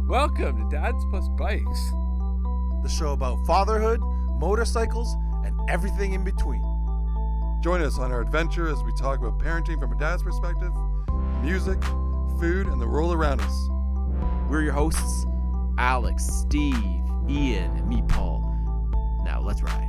Welcome to Dads Plus Bikes. The show about fatherhood, motorcycles, and everything in between. Join us on our adventure as we talk about parenting from a dad's perspective, music, food, and the world around us. We're your hosts, Alex, Steve, Ian, and me, Paul. Now let's ride.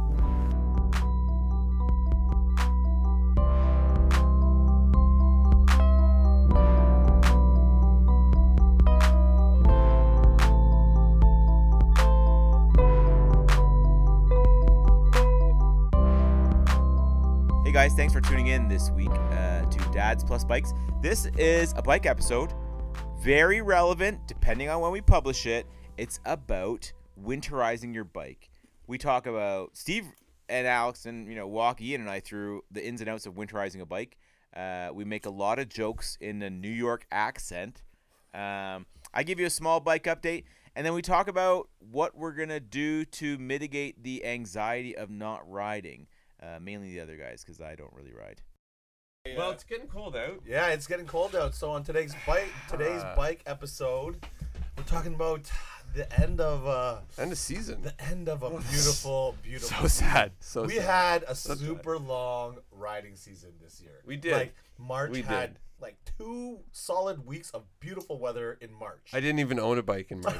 Hey guys, thanks for tuning in this week to Dads Plus Bikes. This is a bike episode, very relevant depending on when we publish it. It's about winterizing your bike. We talk about Steve and Alex and walk Ian and I through the ins and outs of winterizing a bike. We make a lot of jokes in a New York accent. I give you a small bike update, and then we talk about what we're gonna do to mitigate the anxiety of not riding. Mainly the other guys, because I don't really ride. Well, it's getting cold out. Yeah, it's getting cold out. So on today's bike episode, we're talking about the end of season. The end of a beautiful So sad. So we sad. had a super long riding season this year. We did. Like March We had did. like 2 solid weeks of beautiful weather in March. I didn't even own a bike in March.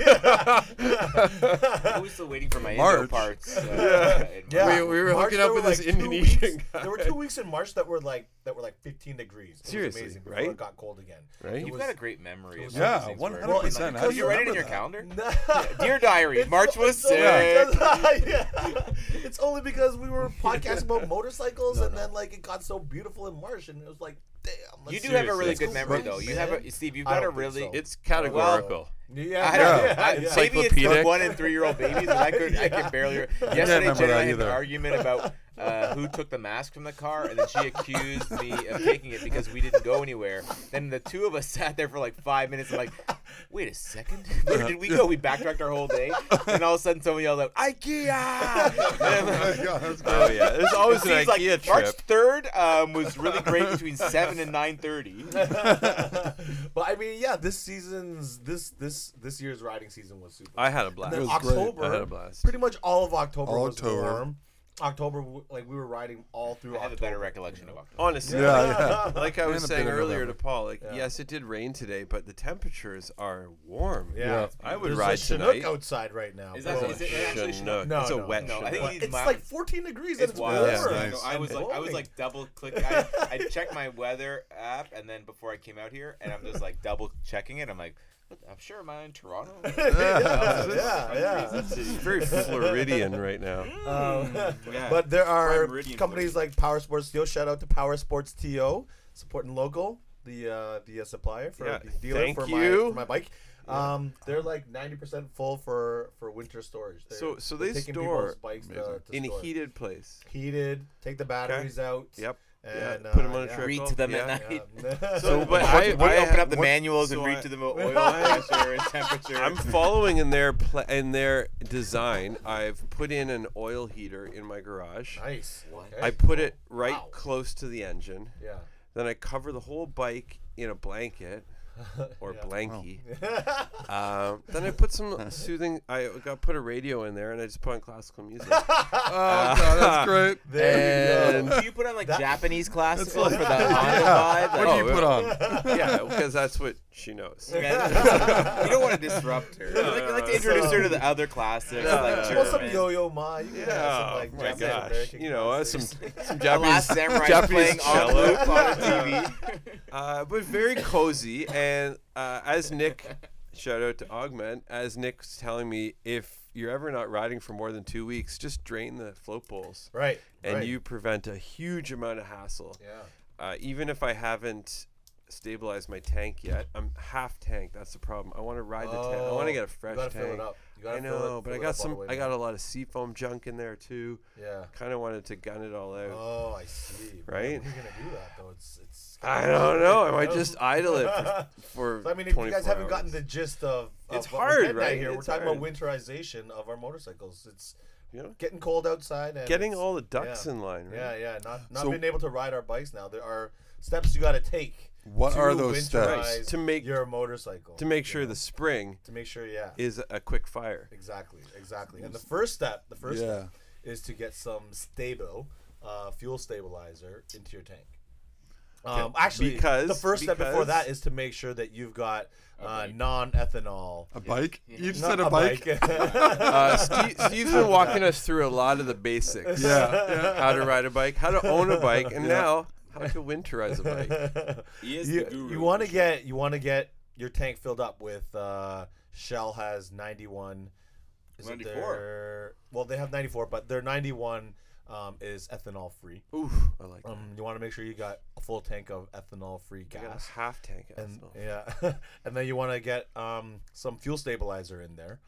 I was still waiting for my Indo March. parts. Yeah, We were March, hooking there up were with this like 2 Indonesian weeks- guy. There were 2 weeks in March that were like 15 degrees. It was Seriously, amazing before right? it got cold again. Right? You've got a great memory. Of Yeah, things 100%. Well, How Did do you write it in remember your that? calendar? Dear Diary, March was sick. It's only because we were podcasting about motorcycles, and then like it got so beautiful in March, and it was like, damn. You do let's- have a really let's good go memory, race, though. You man. have a Steve. You've I got a don't think really. so. It's categorical. Yeah, I don't. yeah. Maybe it's the Encyclopedic. 1 and 3 year old babies, and I can barely. Yesterday, remember Jen and I that had an either. argument about who took the mask from the car, and then she accused me of taking it because we didn't go anywhere. Then the two of us sat there for like 5 minutes. I'm like, wait a second, where did we go? We backtracked our whole day, and all of a sudden someone yelled out, IKEA! Oh yeah, there's always an Seems like IKEA March trip. 3rd was really great between 7 and 9:30. But I mean, yeah, this year's riding season was super. I had a And blast. then It was great. October, I had a blast. pretty much all of October All was October. warm. October, like we were riding all through I have a October. better recollection of October. Honestly, Yeah. like I was And a saying bit of earlier to November. Paul, like Yeah. yes, it did rain today, but the temperatures are warm. Yeah. I would There's ride a Chinook tonight. outside right now. Is that- bro. is it actually Chinook. No, it's a no, wet no, I think Chinook. he's It's mild. like 14 degrees and It's it's wild. Yeah, warm. nice. I was Blowing. like double click. I checked my weather app, and then before I came out here, and I'm just like double checking it. I'm like, I'm sure am I in Toronto? yeah. It's very Floridian right now. Yeah. But there are Prime Meridian companies like Power Sports TO. Shout out to Power Sports TO, supporting local, the supplier for Yeah, the dealer thank for you. my bike. They're like 90% full for winter storage. They're So they taking store people's bikes to in a store. heated place. Heated, take the batteries out. Yep. And Put 'em on a yeah. trickle. Read to them Yeah. at night. Yeah. So, but We open up the what- manuals and so read I- to them oil pressure and temperature. I'm following in their design. I've put in an oil heater in my garage. Nice. Okay. I put it right Wow. close to the engine. Yeah. Then I cover the whole bike in a blanket or Yeah. blankie. Then I put some soothing. I put a radio in there and I just put on classical music. Oh, God, that's great. There you And- go. Do you put on like That- Japanese classical like- for the Honda vibe? What Like, do you put on? yeah, because that's what she knows. you don't want to disrupt her. You like to introduce her to the other classics, like Well, some German. Yo-Yo Ma. You can have some, like, Oh my Japanese gosh! American You know, some classics. some The Last Japanese Samurai Japanese playing on cello. loop on a TV. But very cozy. And as Nick, shout out to Augment, as Nick's telling me, if you're ever not riding for more than 2 weeks, just drain the float bowls, Right. and right. you prevent a huge amount of hassle. Yeah. Even if I haven't stabilized my tank yet, I'm half tanked. That's the problem. I want to ride the tank. I want to get a fresh You gotta tank. fill it up. You gotta I fill know, it, but I fill it got up all some. the way I got down. a lot of seafoam junk in there too. Yeah. Kind of wanted to gun it all out. Oh, I see. Right? When are you gonna do that though? It's. I don't know. I might just idle it for So, I mean, if you 24 guys haven't hours. gotten the gist of It's what we're hard, getting at right? Here, we're It's talking hard. about winterization of our motorcycles. It's You know, getting cold outside. And getting it's- all the ducks yeah. in line. Right? Yeah, yeah. Not So- being able to ride our bikes now. There are steps you got to take What to are those steps? winterize To make- your motorcycle. To make you sure know? the spring To make sure, yeah. is a quick fire. Exactly. And the first step Yeah. is to get some fuel stabilizer into your tank. Okay, Actually, because- the first step before because- that is to make sure that you've got non-ethanol. A bike? You just Not said a bike? Steve's been walking us through a lot of the basics. Yeah. How to ride a bike, how to own a bike, and now how to winterize a bike. He is the guru. You want to get your tank filled up with Shell has 91. Is it 94. Well, they have 94, but their 91 is ethanol free. Ooh, I like that. You want to make sure you got a full tank of ethanol free I got a gas. half tank of And ethanol. yeah, and then you want to get some fuel stabilizer in there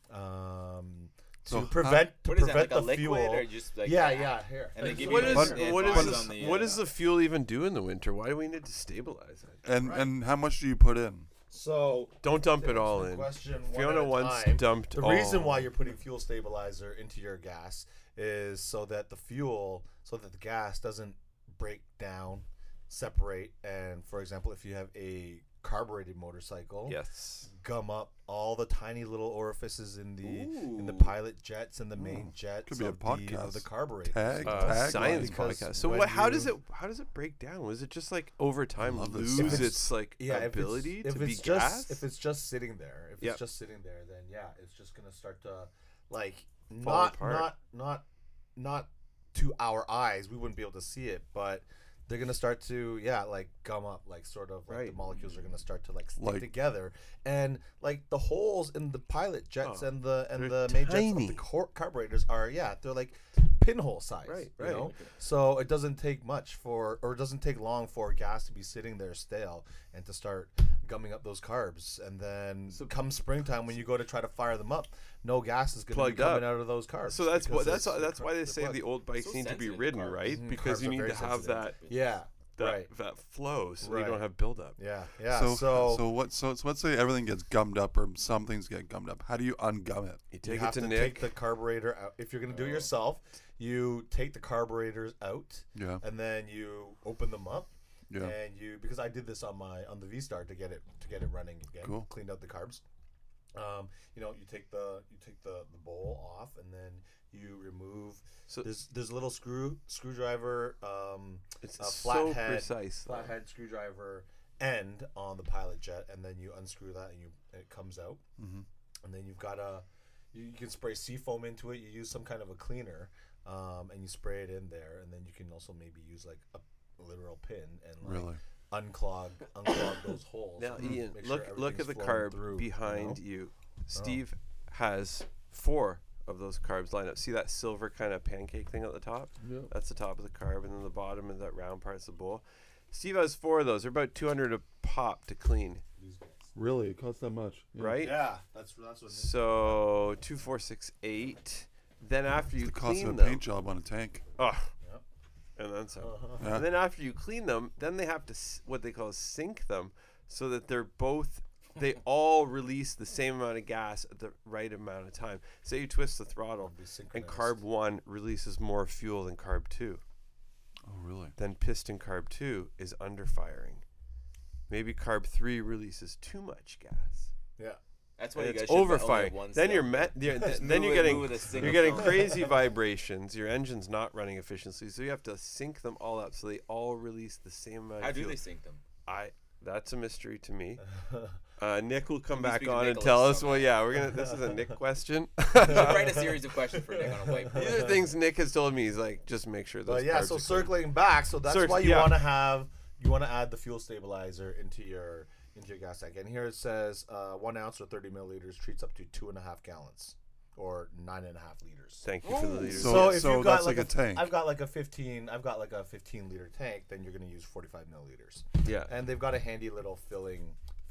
So to prevent What is that, like the a liquid fuel. or just like yeah. Here. And they give What you is the what advice is on the, what does the fuel even do in the winter? Why do we need to stabilize it? And how much do you put in? So Don't dump it all the in. question one Fiona at a once time. dumped The all. reason why you're putting fuel stabilizer into your gas is so that the gas doesn't break down, separate, and for example, if you have a carbureted motorcycle, Yes. gum up all the tiny little orifices in the Ooh. pilot jets and the main jets Could be a of podcast. the carburetor. Tag? Science Because podcast. So when what? How you- does it break down? Was it just like over time love this lose science. its like Yeah, ability if to be it's gas? if it's just sitting there, Yep. then yeah, it's just gonna start to like Fall apart. not to our eyes, we wouldn't be able to see it, but they're gonna start to like gum up, like sort of like Right. the molecules are gonna start to like stick Like- together, and like the holes in the pilot jets Oh, and the they're main jets tiny. of the carburetors are they're like pinhole size, Right, you right. know? So it doesn't take it doesn't take long for gas to be sitting there stale and to start gumming up those carbs, and then come springtime when you go to try to fire them up, no gas is going to be Plugged coming up. out of those carbs. So that's because that's why they they're say plugged. the old bikes So need to be sensitive ridden, carbs. right? Mhm, Because carbs you are need very to have sensitive. that Yeah, right. that flow, so you Right. don't have buildup. Yeah. So let's say everything gets gummed up or some things get gummed up. How do you ungum it? You You take it have to to Nick. take the carburetor out. If you're going to do it yourself, you take the carburetors out, Yeah. and then you open them up. Yeah. And because I did this on the V-Star to get it running again, Cool. cleaned out the carbs. You take the bowl off, and then you remove. So- there's a little screwdriver, It's a so flathead precise. though. flathead screwdriver end on the pilot jet, and then you unscrew that, and it comes out. Mm-hmm. And then you've got you can spray seafoam into it. You use some kind of a cleaner, and you spray it in there, and then you can also maybe use like a literal pin and like Really? unclog those holes. Now, and Ian, make sure look at the everything's flowing carb through, behind you know? you. Steve has 4 of those carbs lined up. See that silver kind of pancake thing at the top? Yeah. That's the top of the carb, and then the bottom is that round part's the bowl. Steve has 4 of those. They're about 200 a pop to clean, Really? It costs that much? right? Yeah, that's what. So 2, 4, 6, 8. Then after you The cost clean of a them, paint job on a tank. oh, Yep. and then some. Yeah. And then after you clean them, then they have to what they call sync them, so that they all release the same amount of gas at the right amount of time. Say you twist the throttle, Be and synchronized. carb 1 releases more fuel than carb 2. Oh, really? Then piston carb 2 is under firing. Maybe carb 3 releases too much gas. Yeah. That's why And you guys it's should only overfiring. have one Then cell. you're then you're getting move with a single you're getting cell. crazy vibrations. Your engine's not running efficiently, so you have to sync them all up so they all release the same amount. How of do fuel. they sync them? That's a mystery to me. Nick will come We back speak to on and Nicholas tell us. someday. Well, yeah, we're gonna. This is a Nick question. Write a series of questions for Nick on a whiteboard. These are things Nick has told me. He's like, just make sure those. But yeah, carbs so are clean. circling back, so that's why you yeah. want to add the fuel stabilizer into your gas tank. And here it says 1 ounce or 30 milliliters treats up to 2.5 gallons or 9.5 liters. Thank you for the leaders. So- if you've got that's like a tank. I've got like a 15 liter tank, then you're going to use 45 milliliters. yeah, And they've got a handy little filling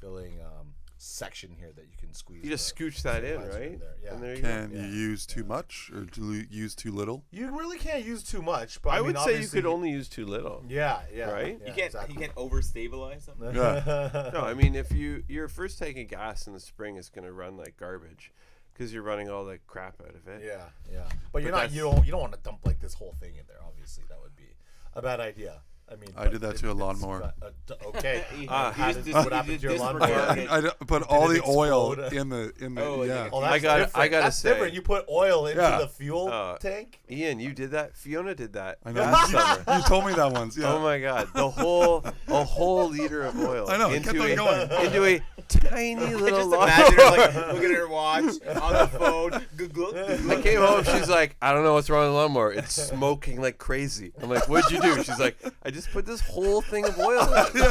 section here that you can squeeze. you just the scooch that in, stabilizer right? there. Yeah. And there you Can go. you use too much or do you use too little? You really can't use too much, but I mean, would say you obviously- could only use too little. Yeah, Right? yeah, You can't exactly. you can't overstabilize them. No, I mean if your first tank of gas in the spring is gonna run like garbage, because you're running all the crap out of it. Yeah. But you're not. that's- You don't want to dump like this whole thing in there. Obviously, that would be a bad idea. I mean, I did that to a it's lawnmower. Okay. He What just happened to your disregarded lawnmower? it. I put all it the oil explode? in the Oh, yeah. Oh, I that's gotta- different. I gotta That's say- different. You put oil into Yeah. the fuel tank. Ian, you did that. Fiona did that. I know. last summer. You told me that once. Yeah. Oh my God! A whole liter of oil. I know, it kept on going. into a tiny little Just lawnmower. imagine her like looking at her watch on the phone. I came home. She's like, I don't know what's wrong with the lawnmower. It's smoking like crazy. I'm like, what'd you do? She's like, I just put this whole thing of oil in it.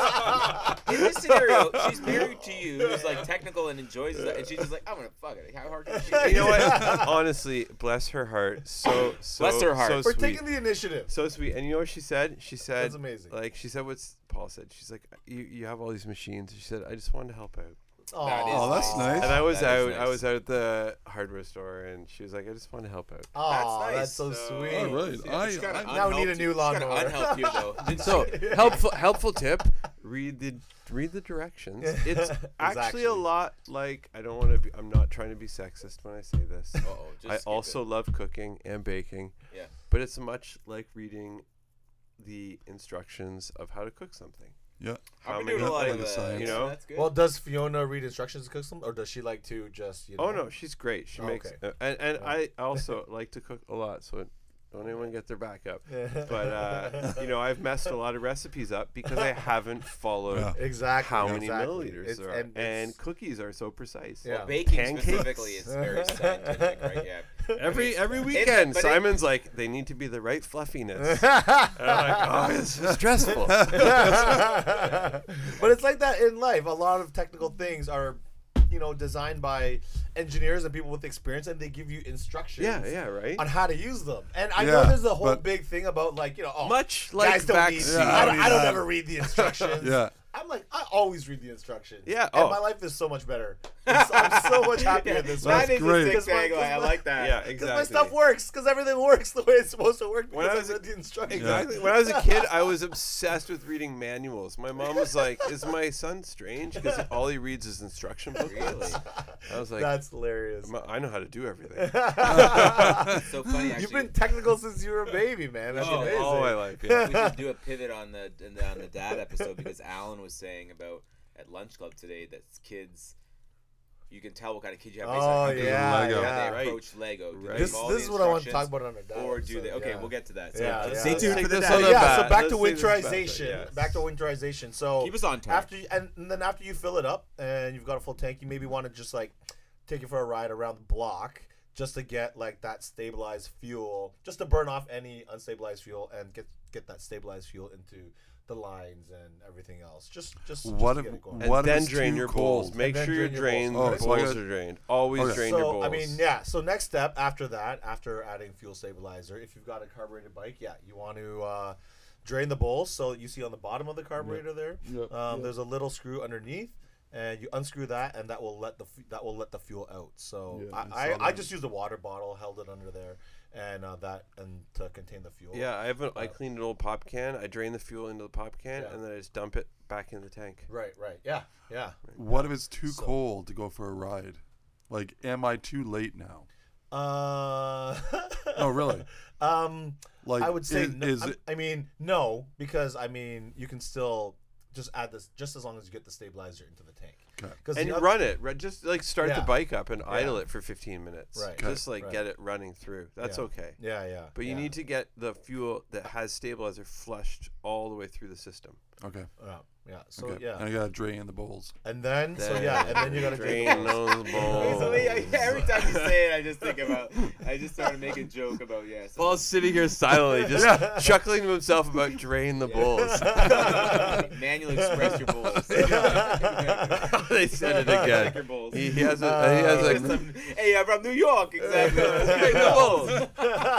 In this scenario, she's married to you, who's like technical and enjoys it, and she's just like, I'm gonna fuck it. How hard can she? You know what? Honestly, bless her heart. So Bless her heart. So We're sweet. taking the initiative. So sweet. And you know what she said? She said, That's amazing. Like, she said what Paul said. She's like, you have all these machines. She said, I just wanted to help out. Oh, that's nice. And I was That is out. nice. I was out at the hardware store, and she was like, I just want to help out. Oh, That's nice. that's so So- sweet. All right. She's gotta Now we need a unhelp new you. She's gotta lawnmower. unhelp you though. Didn't So she? helpful tip: read the directions. It's actually a Exactly. lot like I don't want to be. I'm not trying to be sexist when I say this. Uh-oh, just I skip also it. love cooking and baking. Yeah. But it's much like reading the instructions of how to cook something. Yeah. I've been many- doing a lot Yeah, of the science. you know? That's good. Well, does Fiona read instructions to cook some, or does she like to just, Oh no, she's great. She makes Okay. and I also like to cook a lot, so don't anyone get their back up. But you know, I've messed a lot of recipes up because I haven't followed Yeah. exactly how many exactly. milliliters It's- there are, and it's- and cookies are so precise. Yeah. Baking Pancakes. specifically is very scientific, right? Yeah. Every weekend, but it- Simon's like, they need to be the right fluffiness. And I'm like, oh, this is stressful. But it's like that in life. A lot of technical things are, designed by engineers and people with experience, and they give you instructions. Yeah, right. On how to use them. And I Yeah, know there's a whole but- big thing about Much guys like don't need. vaccine. Yeah, I don't yeah. ever read the instructions. Yeah. I'm like, I always read the instructions. Yeah, And oh. my life is so much better. I'm so much happier this way. That is great. a sick tagline. I like that. Yeah, Because exactly. my stuff works. Because everything works the way it's supposed to work. When I Because was I a- read the instructions. Exactly. When I was a kid, I was obsessed with reading manuals. My mom was like, "Is my son strange? Because all he reads is instruction booklets." I was like, That's hilarious. I know how to do everything. It's so funny. Actually, You've been technical since you were a baby, man. That's Oh, amazing. All my life. Yeah. we should do a pivot on the dad episode because Alan was saying about at lunch club today that kids, you can tell what kind of kid you have based Oh, on how yeah, they yeah. approach Lego. Do Right. they This follow is the what I want to talk instructions, about on our dad or do they? episode, Okay, yeah. we'll get to that. So Yeah, just yeah. stay Let's tuned take for the this dad. on the Yeah, back. so back to Let's leave this back there, winterization. yes. Back to winterization. So Keep us on track. and then after you fill it up and you've got a full tank, you maybe want to just like take it for a ride around the block just to get like that stabilized fuel, just to burn off any unstabilized fuel and get that stabilized fuel into the lines and everything else. Just What to if- get it going. And What if then it's drain too your cold? bowls. Make And then sure your drain your drain bowls. Oh, so I bowls gotta- are drained. Always Okay. drain your So bowls. I mean, yeah. So next step after that, after adding fuel stabilizer, if you've got a carbureted bike, yeah, you want to drain the bowls. So you see on the bottom of the carburetor there, there's a little screw underneath, and you unscrew that, and that will let the fuel out. So Yeah, I saw I that. just used a water bottle, held it under there, and to contain the fuel. Yeah, I cleaned an old pop can. I drain the fuel into the pop can, Yeah. and then I just dump it back in the tank. Right. Yeah. What if it's too So- cold to go for a ride? Like, am I too late now? No, really. Like, I would say is it? I mean no, because I mean you can still just add this just as long as you get the stabilizer into the tank. Okay. 'Cause And the oth- run it. Just like start the Yeah. bike up and idle it for 15 minutes. Right. Just like Right. get it running through. That's Yeah. okay. Yeah. But you need to get the fuel that has stabilizer flushed all the way through the system. Okay. Yeah. So Okay. yeah, And I gotta drain the bowls. and then you gotta drain those bowls. Every time you say it, I just think about. I just started making a joke about So Paul's sitting here silently, just chuckling to himself about drain the bowls. manually express your bowls. They said it Check again. your bowls. He has a. Hey, I'm from New York. Exactly. Drain the bowls.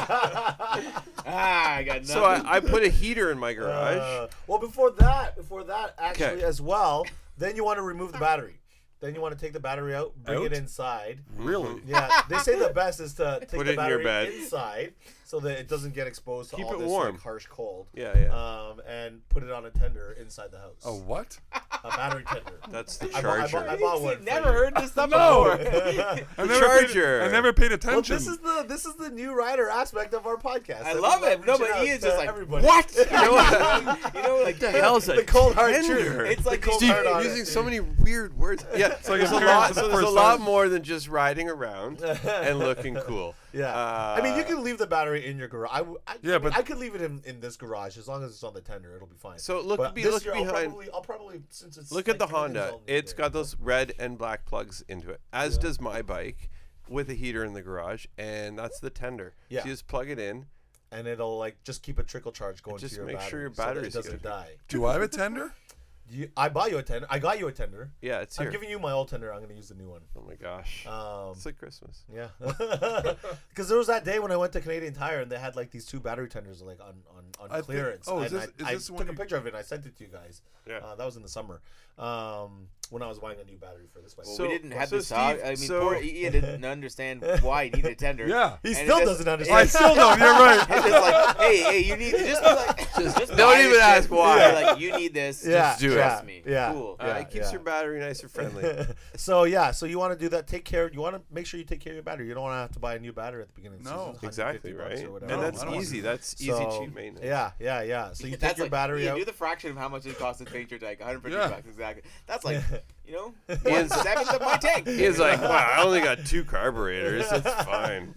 I got nothing. So I put a heater in my garage. well, before that, actually, Okay. as well, then you want to remove the battery. Then you want to take the battery out, bring it Out? inside. Really? Yeah, they say the best is to take Put the it in your battery bed. inside so that it doesn't get exposed to Keep all it this warm. like, harsh cold. Yeah. And put it on a tender inside the house. A what? A battery tender. That's the I bought charger. one. Never heard this stuff No. before. I charger. never paid Well, attention. this is the new rider aspect of our podcast. I that love we it. No, reaching but out Ian's to just like, everybody. what? You know what? You know, like the hell's the cold hard tender? truth. It's like the cold Steve, hard using honesty. so many weird words. Yeah, like there's a a parent lot. for the So there's a first lot time. more than just riding around and looking cool. Yeah, I mean, you can leave the battery in your garage. But I could leave it in this garage as long as it's on the tender. It'll be fine. So look But be- this look year, behind- I'll probably since it's Look at the everything's Honda. all new It's there. got those red and black plugs into it, as does my bike, with a heater in the garage, and that's the tender. Yeah. So you just plug it in. and it'll like just keep a trickle charge going Just to your make battery. sure your so that battery's it doesn't good. die. Do I have a tender? I buy you a tender. I got you a tender. Yeah, it's I'm here. giving you my old tender. I'm gonna use the new one. Oh my gosh. It's like Christmas. Yeah, because there was that day when I went to Canadian Tire and they had like these 2 battery tenders like on I think- clearance. oh, is and this- I is this one took a you- picture of it and I sent it to you guys. Yeah. That was in the summer when I was buying a new battery for this bike. Well, So- we didn't have so this out. Steve, I mean, so- poor Ian didn't understand why he needed a tender. Yeah. he and still it just- doesn't I understand. still don't. You're right. It's just like, hey, you need just be like, just don't buy even this ask shit. why. You're like, you need this. Yeah, Just do it. trust me. Yeah. Cool. It keeps yeah. your battery nice and friendly. So you want to do that. Take care. You want to make sure you take care of your battery. You don't want to have to buy a new battery at the beginning of the No. season. It's Exactly, 150 bucks right? or whatever. And No, that's I don't want easy. to. That's easy, So, cheap maintenance. Yeah. So you That's take your like, battery Ian, out. do the fraction of how much it costs to paint your tank. 150 Yeah. bucks exactly. That's like, you know, Ian's- 1/7 of my tank. He's like, wow, I only got 2 carburetors. It's fine.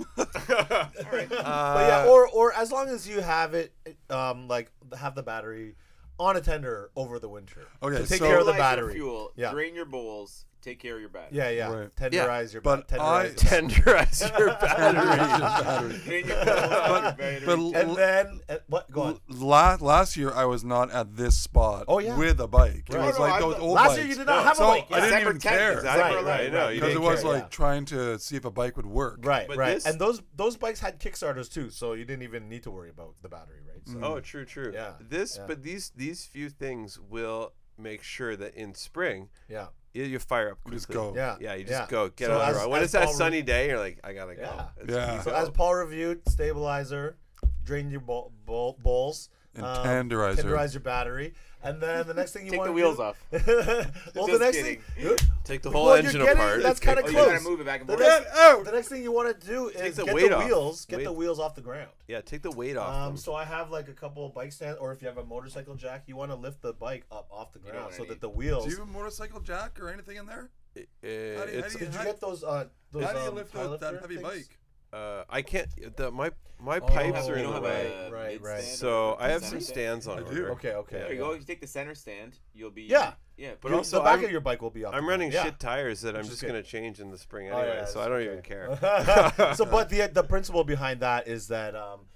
But yeah, or as long as you have it, like have the battery on a tender over the winter. Okay, to take so- care of the Utilize your battery. fuel. Yeah. Drain your bowls. Take care of your battery. Yeah. Right. Tenderize your But tenderize the battery. Tenderize your battery. Drain your bowls. But And then what? Go on. last year I was not at this spot Oh, yeah. with a bike. It Right. was No, like I'm those the- old Last bikes. year you did not have a So bike. I didn't Separate even tent, care. exactly. Right, Right, I know. right. You Because it didn't was care. like trying to see if a bike would work. Right. But Right. this- And those bikes had Kickstarters too, so you didn't even need to worry about the battery, right? So, Oh, true. Yeah, yeah. But these few things will make sure that in spring yeah. you fire up quickly. Just go. Yeah. Yeah, you Yeah. just go get So on the as- road. When as it's that Paul sunny day, you're like, I gotta go. Yeah. It's Yeah. easy. So as Paul reviewed, stabilizer, drain your bowls, And tenderizer. tenderize your battery, and then the next thing you Take want the to wheels do, off. well, the Just next kidding. thing, Take the whole well, you're engine getting- apart. That's kind of Oh, you close. gotta move it back and The forth. next thing you want to do is the get weight the off. wheels, get Weight. the wheels off the ground. Yeah, take the weight off. them. So I have like a couple of bike stands, or if you have a motorcycle jack, you want to lift the bike up off the know ground what I so need. that the wheels. Do you have a motorcycle jack or anything in there? It's Did you how- get those? How do you lift power that lifter heavy things? bike? I can't. My Oh, pipes are You in don't the have way. a Right, mid right. stand So or I have center some stand? stands on I order. do. Okay. There you go. You take the center stand. You'll be. Yeah. Yeah. Put But it on the so back I'm- of your bike will be off. I'm the running ground. shit tires that I'm Which is just good. gonna change in the spring Oh, anyway, yeah, so that's I don't okay. even care. So, but the principle behind that is that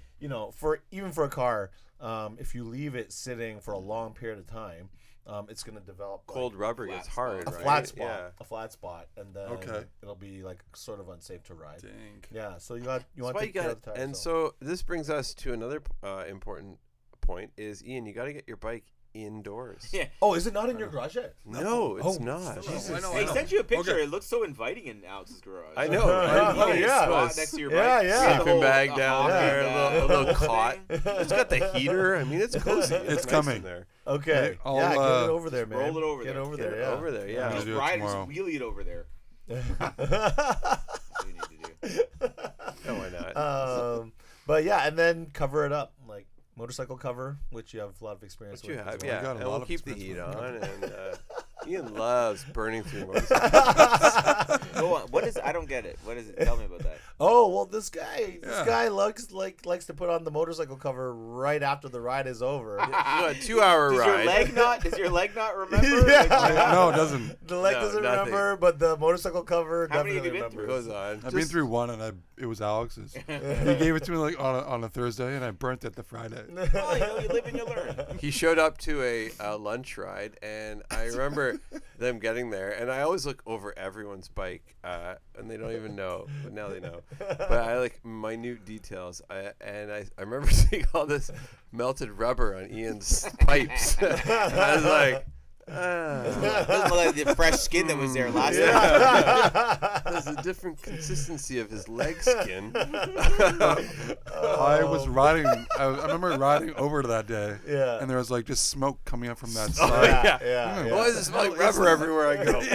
for a car, if you leave it sitting for a long period of time, it's going to develop like, Cold rubber flat gets spot. hard, a right? flat spot, Yeah. a flat spot, and then Okay. it'll be like sort of unsafe to ride. Dang. Yeah, so you want That's to why take you care got, of the tires. and so this brings us to another important point: is Ian, you got to get your bike indoors. Yeah. oh, is it not in your garage yet? No, it's Oh, not. still Jesus. I know, Hey, he I know. sent you a picture. Okay. It looks so inviting in Alex's garage. I know. Oh, right? yeah. Spot next to your bike. Yeah, You yeah. got the Sleeping whole- bag a down hockey, there, a little thing. cot. It's got the heater. I mean, it's cozy. It's nice coming. in there. Okay, I'll, yeah, get uh, it over there, man. roll it over Get there. over Get there, it yeah. over there. Yeah. I'll Just do it ride, just tomorrow. wheelie it over there. That's what you need to do. No, why not? But yeah, and then cover it up like motorcycle cover, which you have a lot of experience What you with. have, as well. yeah. got a And lot we'll of keep the experience heat with on. And Ian loves burning through motorcycles. Go on. What is? I don't get it. What is it? Tell me about that. Oh well, this guy Yeah. likes to put on the motorcycle cover right after the ride is over. You know, a 2-hour Does ride. Does your leg not remember? Yeah. Like, No, it doesn't. The leg No, doesn't nothing. remember, but the motorcycle cover How many have definitely you been remembers. Goes on. I've been through one, and it was Alex's. He gave it to me like on a Thursday, and I burnt it the Friday. oh, you live and you learn. He showed up to a lunch ride, and I remember them getting there, and I always look over everyone's bike, and they don't even know, but now they know. But I like minute details, I remember seeing all this melted rubber on Ian's pipes. I was like, Doesn't look like the fresh skin that was there last time. Yeah. There's a different consistency of his leg skin. I was riding. I remember riding over to that day. Yeah. And there was like just smoke coming up from that Oh, side. yeah. Why does it smell like rubber everywhere I go?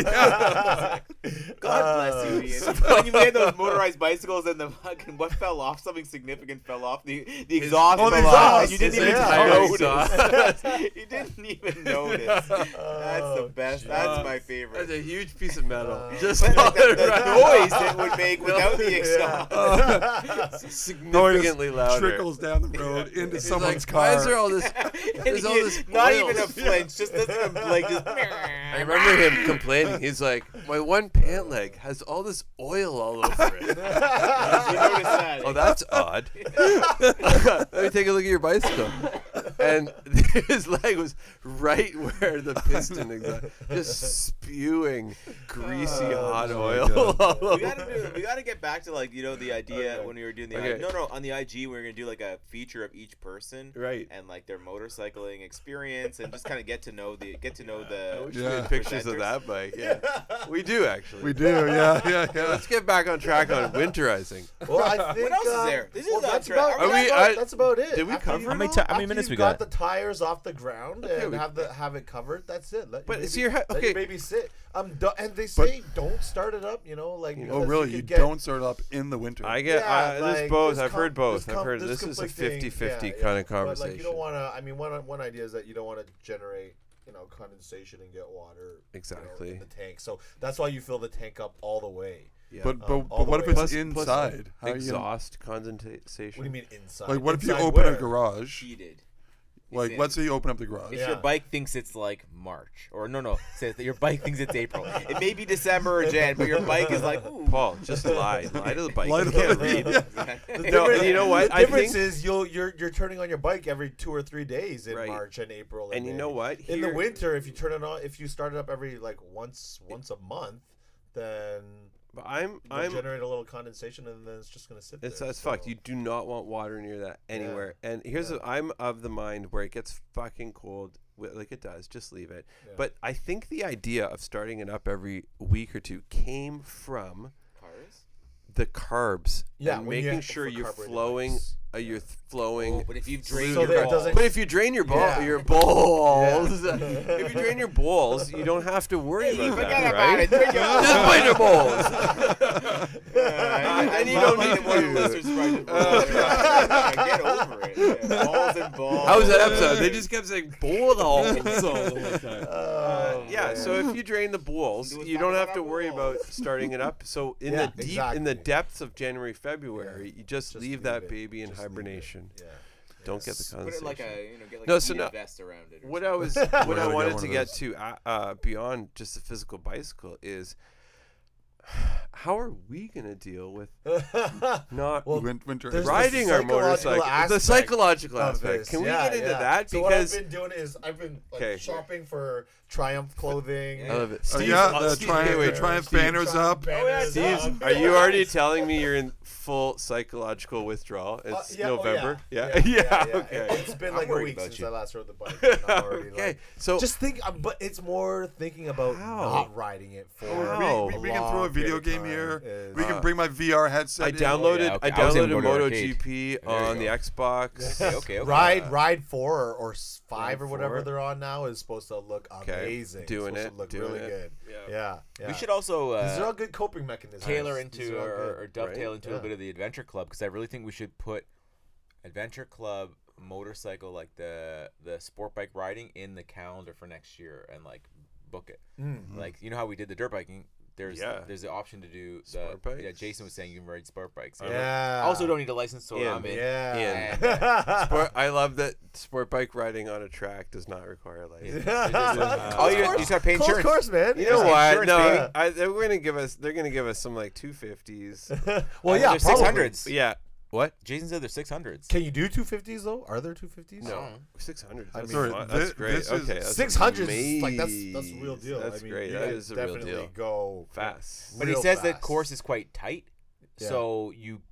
God bless you, Ian. When you had those motorized bicycles and the fucking what fell off, something significant fell off. The exhaust the fell off. And exhaust. you didn't even Yeah. notice. You didn't even notice. That's the best. That's my favorite. That's a huge piece of metal. Just But like the right. noise it would make without the exhaust. Significantly louder. Trickles down the road into He's someone's like, why car. is there all this? And There's all this not oil. even a flinch, just doesn't even blink. Just I remember him complaining. He's like, my one pant leg has all this oil all over it. You notice that? Oh, that's odd. Let me take a look at your bicycle. And his leg was right where the piston is, just spewing greasy hot oil all over. we gotta get back to like the idea when we were doing the Okay. on the IG we were gonna do like a feature of each person Right. and like their motorcycling experience and just kind of get to know the I wish we Yeah. had pictures of presenters. that bike. Yeah, we do actually. We do, yeah. Let's get back on track on winterizing. Well, I think. What else is there? This is well, not that's tra- about. Are we- That's about it. did we After cover you- it How many after minutes you've we got got? the tires off the ground and we- have it covered. That's it. Let But your so baby, you're let your baby sit. And they say don't start it up. Like You Oh, because really? could You get- don't start up in the winter. I get Yeah, there's like, both. there's I've heard both. I've heard there's this is a conflicting- 50-50 yeah, kind of But conversation. like you don't want to. I mean, one idea is that you don't want to generate condensation and get water Exactly. in the tank. So that's why you fill the tank up all the way. Yeah. But all but what the if way it's up. Plus inside? How are you gonna- exhaust condensation. What do you mean inside? like what if you Inside open where? a garage? heated. Like let's say you open up the garage. If Yeah. your bike thinks it's like March, or no, says that your bike thinks it's April. It may be December or Jan, but your bike is like, ooh. Paul, just lie. Lie to the bike. Lie You to can't the- read. The No, difference- you know what? The I difference think- is you're turning on your bike every 2 or 3 days in Right. March and April. And you May. know what? In the Here- winter, if you turn it on, if you start it up every like once a month, then But I'm you'll generate a little condensation, and then it's just gonna sit there. that's so- fucked. You do not want water near that anywhere. And here's I'm of the mind where it gets fucking cold, like it does. Just leave it. Yeah. But I think the idea of starting it up every week or two came from Cars? the carbs Yeah, and when you making have- sure for you're carbureted flowing. bikes. You're flowing. Oh, but if you've through drained So your that it balls, doesn't- But if you drain your Yeah. your balls, Yeah. if you drain your balls, you don't have to worry about forget that, about right? it. Drink your Just bite your balls. and you don't need one of the listeners to get over it. Yeah. Balls and balls. How was that episode? They just kept saying balls all the time. Oh, Yeah, man. so if you drain the balls, Do a you don't have to fucking worry balls. about starting it up. So in Yeah, the in the exactly. depths of January, February, you just leave leave that it. baby in Just leave it. hibernation. Yeah. Don't get the Put condensation. it like a, get like No, a so heated now- vest around it. Or What something. I was, what We're I gonna get wanted one to of get those. to beyond just the physical bicycle is, how are we gonna deal with not Well, Winter. there's the riding our psychological motorcycle? The aspect psychological of aspect. this. Can we Yeah, get into yeah. that? So Because what I've been doing is I've been Okay. shopping for Triumph clothing. I love it. Oh, Steve, yeah, the Steve, Triumph, hey, wait, the Triumph Steve, banners up. Steve, are you already telling me you're in full psychological withdrawal? It's Yeah, oh, November. yeah. Okay. It's been I'm like a worried week about since you. I last rode the bike. And I'm already Okay. like, So just think, but it's more thinking about How? not riding it for. How? We can throw a long video period of game time here. is- We can bring my VR headset. I in. downloaded Yeah, okay. I I was gonna downloaded go to arcade. MotoGP There you on the go. Xbox. Okay. Ride 4 or 5 Ride or whatever 4? they're on now is supposed to look Okay. amazing. Doing It's it, supposed to look doing really it. good. Yeah. Yeah. We should also These are all good coping mechanisms. tailor These into are all or good. dovetail right? into a Yeah. bit of the Adventure Club because I really think we should put Adventure Club motorcycle, like the sport bike riding, in the calendar for next year and like book it. Like you know how we did the dirt biking. There's the option to do the Sport bikes? Yeah, Jason was saying you can ride sport bikes. Yeah. Also don't need a license, so Ian. I'm in. Yeah. Sport, I love that sport bike riding on a track does not require a license. All you start paying Close insurance. course, man. You know Yeah. what? Insurance, No, baby. they're gonna give us some like 250s. Well, yeah, There's probably. 600s. Yeah. What? Jason said there's 600s. Can you do 250s though? Are there 250s? No, 600. I That's, mean, fun. That's great. this is- Okay, that's 600s, like that's a real deal. That's I mean, great. you That guys is a real definitely deal. Go Fast. But he real says that fast. course is quite tight, Yeah. so you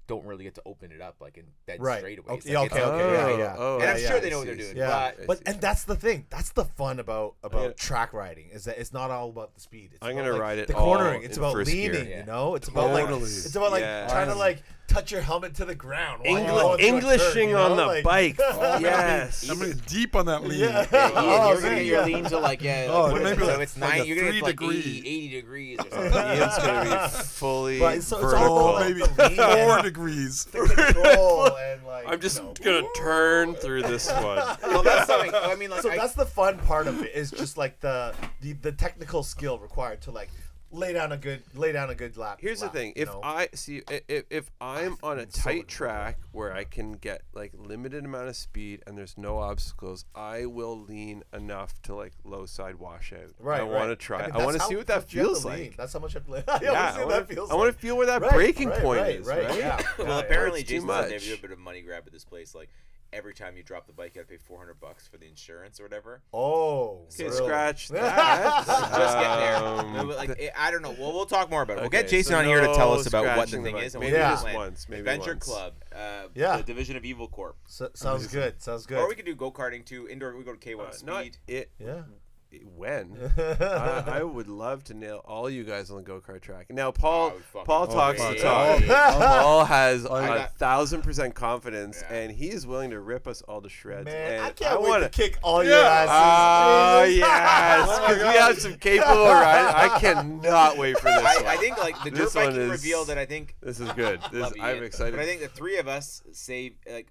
don't really get to open it up like in dead Right. straightaways. Okay, Like, okay, it's- okay, yeah. Oh, And I'm yeah, sure yeah, they know I what they're see. doing. Yeah, But but and that's the thing. That's the fun about Yeah. track riding is that it's not all about the speed. It's I'm about, gonna like, ride it the all cornering. It's in about first gear. leaning. Yeah. You know, it's about like Totally. it's about like Yeah. trying to like touch your helmet to the ground. while you're going through a Englishing turn, you on know? the Like- bike. Oh, Yes. I'm gonna be deep on that lean. Yeah. Yeah, Oh, you're gonna get your yeah. lean to like Oh, what is maybe it? So like- it's like 9. a You're gonna 3 get like degree. 80 degrees or something. Ian's gonna be fully But it's all vertical. about Maybe the lean 4 and degrees. the control and like. I'm just you know. gonna turn through this one. Well, that's something. I mean, like, So that's the fun part of it is just like the technical skill required to like lay down a good lap. Here's the lap, thing: you if know? I see, if I'm on a so tight enjoyable. track where I can get like limited amount of speed and there's no obstacles, I will lean enough to like low side washout. Right, I want to right. try. mean, I want to that's see how what that much you have feels to lean. like. That's how much I have to lean. Yeah, I want to feel. I want to feel where that Right, breaking right, point right, is, right, right? yeah. well, Yeah, apparently it's too Jason said they much. do a bit of money grab at this place. Like every time you drop the bike, you gotta pay $400 for the insurance or whatever. Oh, Okay, really? scratch that. Just get there. Um, No, but, like, I don't know. Well, we'll talk more about it. We'll get okay, Jason so on here to tell no us about what the scratching thing bike. is. And Maybe what Yeah. just plan. once. Maybe Adventure once. Club. Yeah. The Division of Evil Corp. Sounds good. Sounds good. Or we could do go karting too. Indoor. We go to K1 Not Speed. it. yeah. When I would love to nail all you guys on the go kart track. Now, Paul, Oh, Paul fucking talks the great. talk. Paul has I got- 1,000% confidence, Yeah. and he is willing to rip us all to shreds. Man, and I can't wait wanna- to kick all your Yeah. asses. Oh Jesus. yes, Oh, my because we God. have some capable riders. I cannot wait for this one. I think like the This dirt biking one is- reveal that I think. This is good. Love I'm Ian. excited. But I think the three of us say like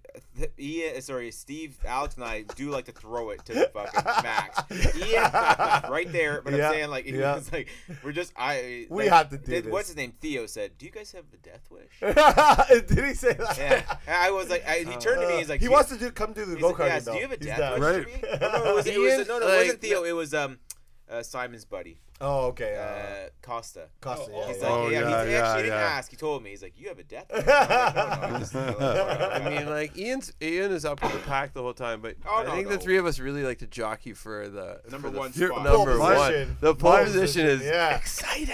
Steve, Alex, and I do like to throw it to the fucking max. Ian right there, but Yeah, I'm saying like he yeah. was like we're just We like, have to do this. What's his name? Theo said, "Do you guys have the death wish?" Did he say that? Yeah, and I was like, he turned to me. He's like, he "Do you- wants to come do the he's go like, karting. yes, do you have a He's death down. wish Right. for me?" Oh, no, it was, Ian, no, it like, wasn't Theo. It was Simon's buddy, Oh, okay. Costa. Costa. He's yeah, like, Oh, yeah, yeah, he yeah, actually didn't yeah. ask. He told me. He's like, "You have a death wish?" I'm like, "No, I just- I mean, like Ian is up with the pack the whole time, but Oh, I no, think no. the three of us really like to jockey for the Number for the one Here- spot. number Pole one. position. The pole Pole position is yeah. exciting.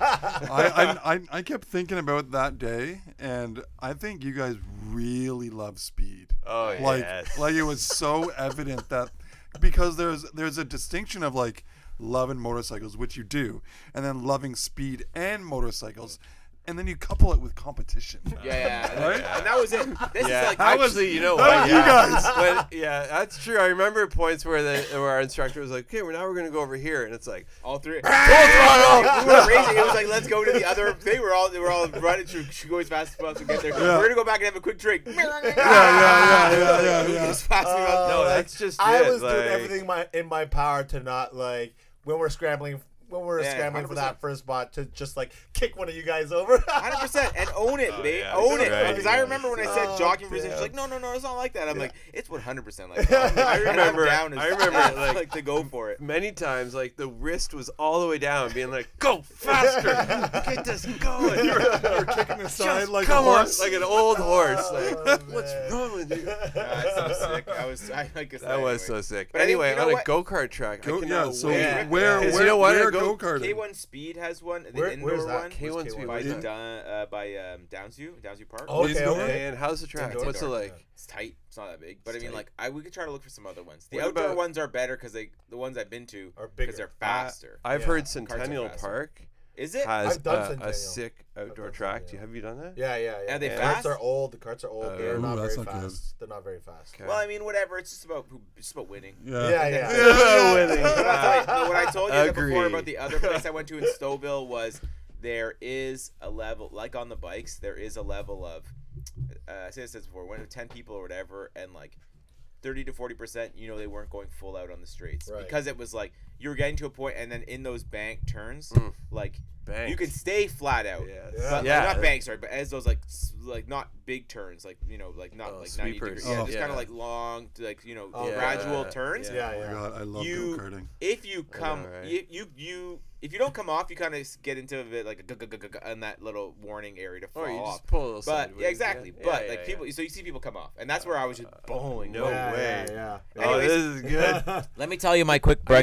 I kept thinking about that day, and I think you guys really love speed. Oh Like, yes. like it was so evident that because there's a distinction of like loving motorcycles, which you do, and then loving speed and motorcycles, and then you couple it with competition. Yeah, Right? and that was it. This Yeah, is like that was the, you know That what? was you Yeah. guys. When, yeah, that's true. I remember points where our instructor was like, "Okay, now we're gonna go over here," and it's like, all three. We throttle! were racing. It was like, let's go to the other thing. We're all running through. Should go as fast as possible to get there. Yeah. We're gonna go back and have a quick drink. yeah. As fast as we No, go. that's just I it, was doing like- everything in my power to not like when we're scrambling for 100%. that first spot to just like kick one of you guys over. 100% and own it, Oh, babe. yeah, Own it. right, Because I yeah. remember when I said Oh, jogging for she's damn. like, no, it's not like that. I'm like, it's 100% like that. I remember- I'm down I remember, like, like- to go for it. many times, like the wrist was all the way down, being like, "Go faster, get this going." You were kicking the side Just like come a on, horse. like an old horse. Oh, Like, what's man. wrong with you? That's so sick. I like this. That was so sick. But I think, Anyway, you know on a what? go kart track, I Yeah, cannot so wait. where Because you know what? where I go- go-karting? K1 Speed has one. The Where's indoor that? one. K1 Where's Speed. by Where's that? Downsview Park. Oh, okay, Indoor? okay. And how's the track? Indoor. What's it like? It's tight. It's not that big, but It's I mean, tight. like, we could try to look for some other ones. The What outdoor about- ones are better because the ones I've been to Are because bigger. they're faster. I've Yeah. heard Carts are Centennial faster. Park Is it? has I've done a Centennial. sick outdoor done track. Centennial. Have you done that? Yeah. Are they The fast? carts are old. The carts are old. They're Ooh, not that's very not good. fast. They're not very fast. Okay. Well, I mean, whatever. It's just about winning. Yeah. Yeah. Winning. What I told you before Agreed. about the other place I went to in Stouffville was there is a level, like on the bikes, there is a level of, I said this before, when 10 people or whatever, and like 30 to 40%, they weren't going full out on the straights. Right. Because it was like, you were getting to a point, and then in those bank turns, like, Banks. you can stay flat out. Yes. But, Yeah. not banks, sorry, but as those like not big turns, like like not Oh, like 90 sweepers. degrees, yeah, Oh. just kind Yeah. of like long, like Oh, gradual yeah. turns. Yeah. Oh my God, I love You- go-karting. If you come, right? you if you don't come off, you kind of get into it like on that little warning area to fall Or you off. just pull a little But sideways, yeah, exactly. yeah. But Yeah, like yeah, people, so you see people come off, and that's where I was just bowling. no way. Yeah. Oh, Anyways- this is good. Let me tell you my quick I'm break gonna update. shave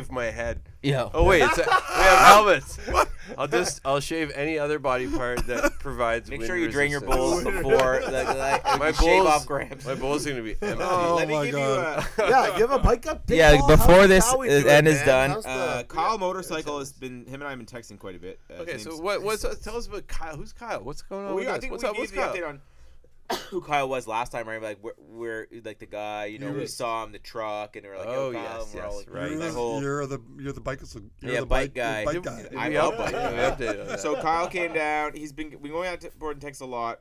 shave my head. Yeah. Oh wait, we have helmets. I'll shave any other body part that provides. Make wind sure you drain your resistance. bowls before My shave bowls, off grams. my bowls are gonna be empty. Oh Let me my give God. Yeah, give a bike update. Yeah, Paul. before How's this Howie doing, end is man? done, How's the- Kyle yeah, Motorcycle tell us. has been him and I have been texting quite a bit. Okay, his so name's- tell us about Kyle. Who's Kyle? What's going on? Well, with I us? think What's we up? gave What's you the Kyle? update on who Kyle was last time, right? Like we're like the guy, you know, we saw him the truck, and we were like, Oh, "Yo, Kyle," yes, and we're all yes, like, right. that whole You're the bike. You're Yeah, the bike guy. Bike Give- guy. Did I we love update? bike. We updated on that. So Kyle came down. He's been going out to board and text a lot.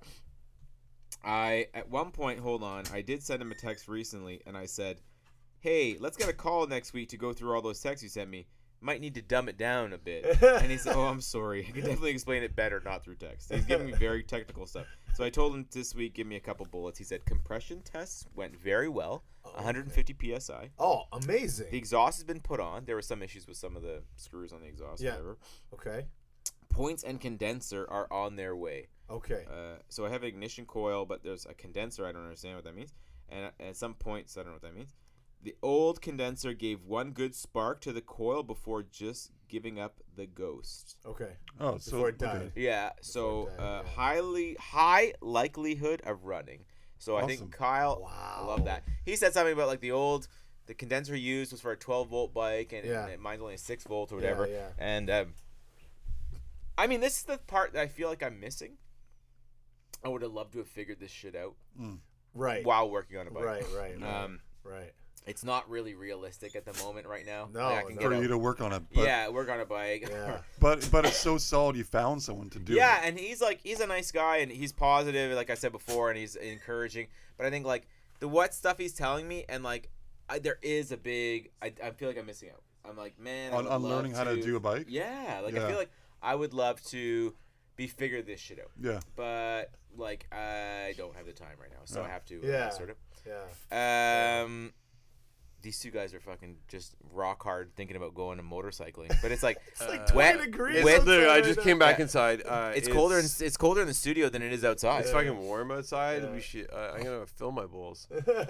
At one point, hold on, I did send him a text recently, and I said, "Hey, let's get a call next week to go through all those texts you sent me. Might need to dumb it down a bit." And he said, "Oh, I'm sorry. I can definitely explain it better, not through text." He's giving me very technical stuff. So I told him this week, give me a couple bullets. He said compression tests went very well, 150 psi. Oh, amazing. The exhaust has been put on. There were some issues with some of the screws on the exhaust. Yeah. Whatever. Okay. Points and condenser are on their way. Okay. So I have an ignition coil, but there's a condenser. I don't understand what that means. And at some points, I don't know what that means. The old condenser gave one good spark to the coil before just giving up the ghost. Okay. Oh, so Before it died. Yeah, so Before it died, high likelihood of running. So I Awesome. think Kyle, I love that. He said something about like the condenser used was for a 12-volt bike, and, Yeah. and mine's only a 6 volt or whatever. Yeah. And I mean, this is the part that I feel like I'm missing. I would have loved to have figured this shit out Right. while working on a bike. Right. Right. It's not really realistic at the moment right now. No, Like, I can no. get for a- you to work on it. But, yeah, work on a bike. Yeah. but it's so solid. You found someone to do Yeah, it. and he's a nice guy, and he's positive, like I said before, and he's encouraging. But I think like the what stuff he's telling me, and like there is a big. I feel like I'm missing out. I'm like, man, I would On love learning how to do a bike. Yeah, like Yeah. I feel like I would love to figure this shit out. Yeah. But like I don't have the time right now, so I have to Yeah. sort of. Yeah. These two guys are fucking just rock hard thinking about going to motorcycling, but it's like Like wet. 20 degrees It's With- literally, I outside just right came now. back Yeah. inside. It's colder in the studio than it is outside. It's fucking warm outside. Yeah. We should. I'm gonna fill my bowls.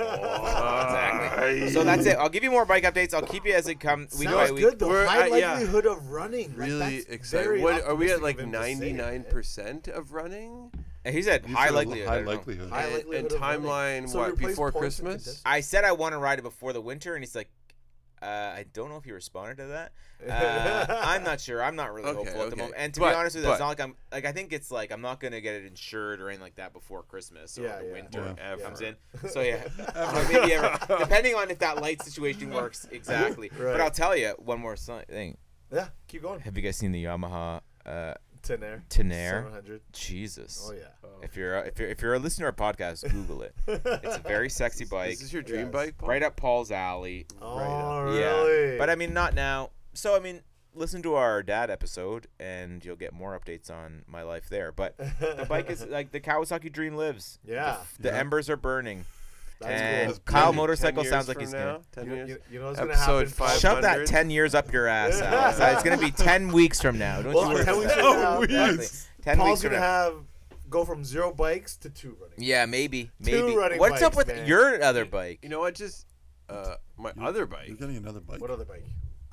Exactly. So that's it. I'll give you more bike updates. I'll keep you as it comes week by Sounds week. good though. We're High at- yeah. likelihood of running. Like, Really that's excited. very What are we at? optimistic Like of him to say it, man. 99% of running, And he said You high said likelihood. I High don't know. likelihood. High and likelihood of running. timeline. So What replace before points and Christmas? contest- I said I want to ride it before the winter, and he's like, I don't know if he responded to that. I'm not sure. I'm not really Okay, hopeful at the okay. moment. And to But- be honest with you, it's but- not like I'm like I think it's like I'm not gonna get it insured or anything like that before Christmas or Yeah, the yeah. winter Yeah. comes in. So yeah, or maybe ever, depending on if that light situation works exactly. Right. But I'll tell you one more thing. Yeah, keep going. Have you guys seen the Yamaha Tenaire. Tenaire? 700. Jesus. Oh yeah. If you're a listener to our podcast, Google it. It's a very sexy bike, Is this your dream Yes. bike? Paul? right up Paul's alley. Oh Yeah, really? but I mean not now. So I mean, listen to our dad episode, and you'll get more updates on my life there. But the bike is like the Kawasaki dream lives. Yeah. The embers are burning, That's and cool. Kyle Maybe 10 Motorcycle years sounds like from he's now. gonna 10 You, years. you know what's gonna Episode happen? 500. shove that 10 years up your ass. Alex. It's gonna be 10 weeks from now. Don't Well, you worry. 10 about weeks that. from now, Exactly. 10 Paul's weeks from gonna now. go from 0 bikes to 2 running. Yeah, maybe. running What's up bikes, with man. your other bike? You know what? Just my other bike. You're getting another bike. What other bike?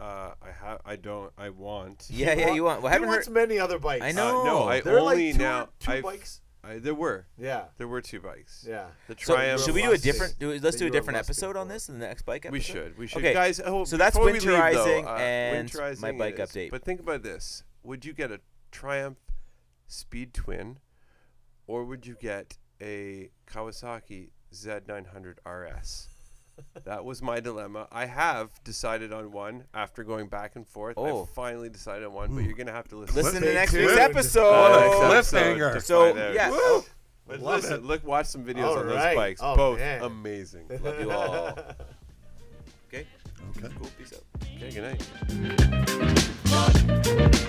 I want. Yeah, you want? Well, I He haven't wants heard. many other bikes. I know. No, I There are only like now. two bikes. There were Yeah. 2 bikes. Yeah. The So Triumph. should we do a different? Let's that do a you were different lusting episode on for. this in the next bike episode. We should, Okay, guys. Oh, so that's before we leave, though, winterizing and winterizing my bike it is. update. But think about this: would you get a Triumph Speed Twin, or would you get a Kawasaki Z900 RS? That was my dilemma. I have decided on one after going back and forth. Oh. I finally decided on one, but you're gonna have to listen. Listen to Stay next tuned. week's Next episode. Cliffhanger. to So find out. yeah, Woo! But Love listen, it. watch some videos All on those right. bikes. Oh, Both man. amazing. love you all. Okay, Okay. cool. Peace out. Okay, good night.